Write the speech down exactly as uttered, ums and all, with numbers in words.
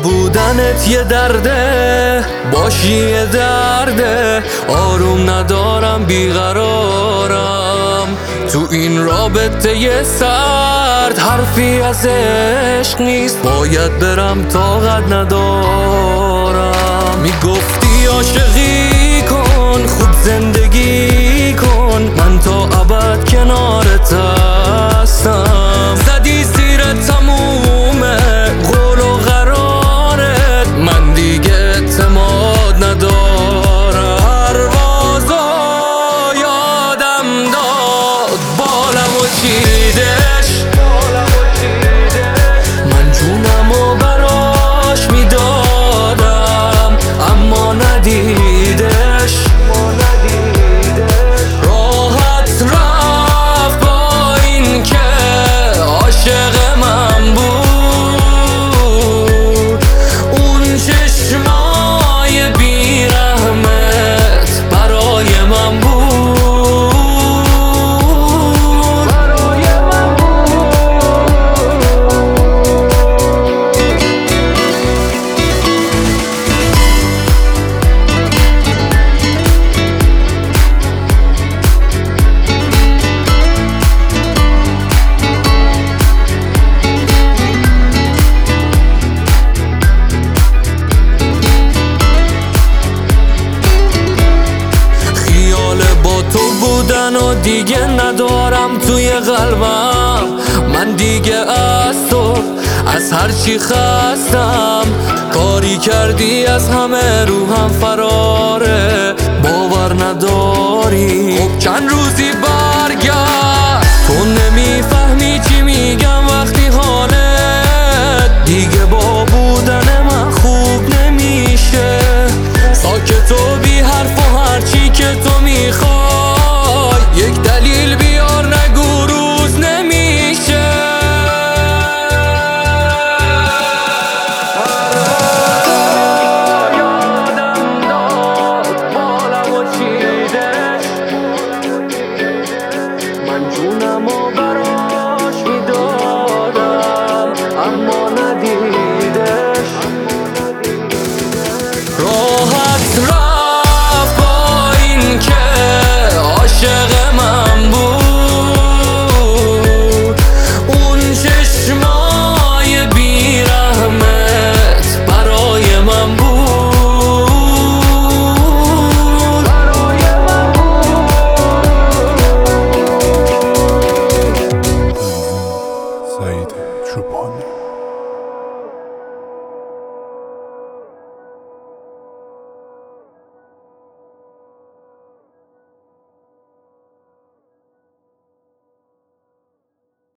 بودنت یه درده، باشی یه درده. آروم ندارم بیقرارم تو این رابطه یه سرد. حرفی از عشق نیست، باید برم طاقت ندارم. میگفتی عاشقی کن، خوب زندگی کن، من تا ابد کنارت هستم. زدی زیر تمومه قول و قرارت، من دیگه اعتماد ندارم. پروازا یادم داد بالم و چیدش، من جونمو براش میدادم اما ندیدش. راحت رفت با این که عاشق من بود. اون چشمای بیرحمت برای من بود. تو بودن و دیگه ندارم توی قلبم. من دیگه از تو از هرچی خستم. کاری کردی از همه روحم فراره، باور نداری. خب چند روزی برگرد، تو نمیفهمی چی میگم وقتی حالت دیگه با بودن من خوب نمیشه. ساکت و بی حرف و هرچی که تو میخوای یک